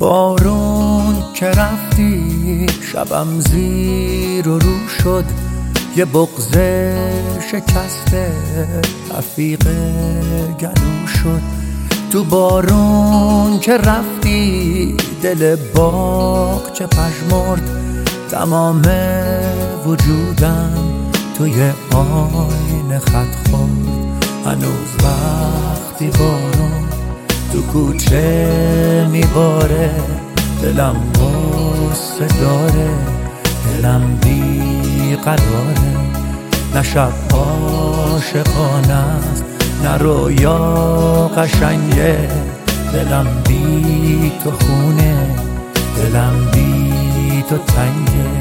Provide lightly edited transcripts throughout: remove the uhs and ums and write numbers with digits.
بارون که رفتی شبم زیر و رو شد، یه بغض شکسته رفیق گلو شد. تو بارون که رفتی دل باغ چه پژمرد، تمام وجودم توی آینه خط خورد. هنوز وقتی بارون تو کوچه میباره، دلم غصه داره، دلم بی قراره. نه شب عاشقانه است نه رویا قشنگه، دلم بی تو خونه، دلم بی تو تنگه.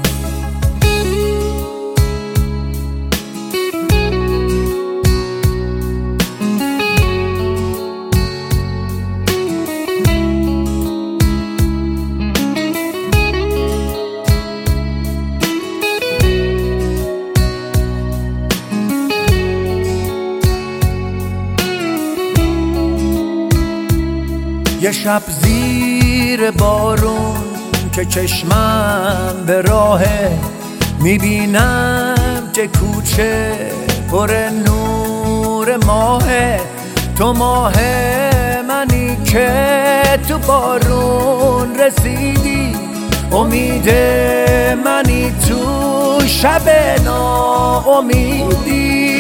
یه شب زیر بارون که چشمم به راهه، میبینم که کوچه پر نور ماهه. تو ماه منی که تو بارون رسیدی، امید منی تو شب ناامیدی.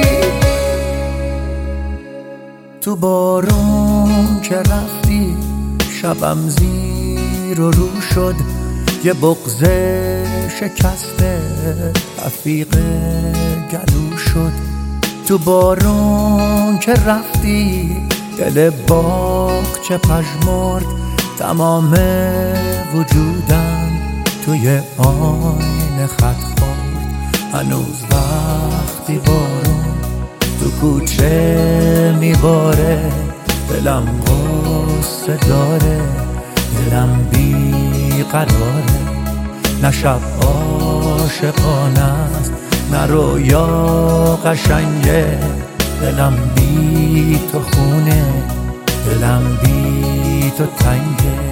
تو بارون که رفتی شبم زیر و رو شد، یه بغض شکسته رفیق گلو شد. تو بارون که رفتی دل باغ چه پژمرد، تمام وجودم توی آینه خط خورد. هنوز وقتی بارون تو کوچه میباره، دلم غصه داره، دلم بی قراره. نه شب عاشقانه است نه رویا قشنگه، دلم بی تو خونه، دلم بی تو تنگه.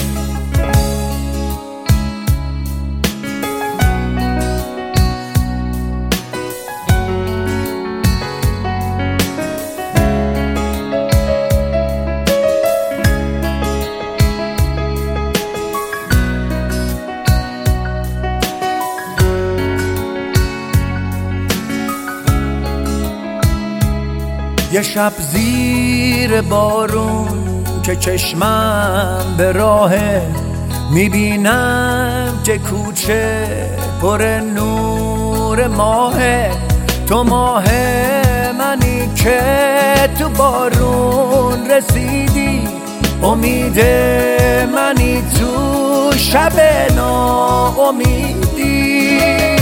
یه شب زیر بارون که چشمم به راهه، میبینم که کوچه پر نور ماهه. تو ماه منی که تو بارون رسیدی، امید منی تو شب ناامیدی.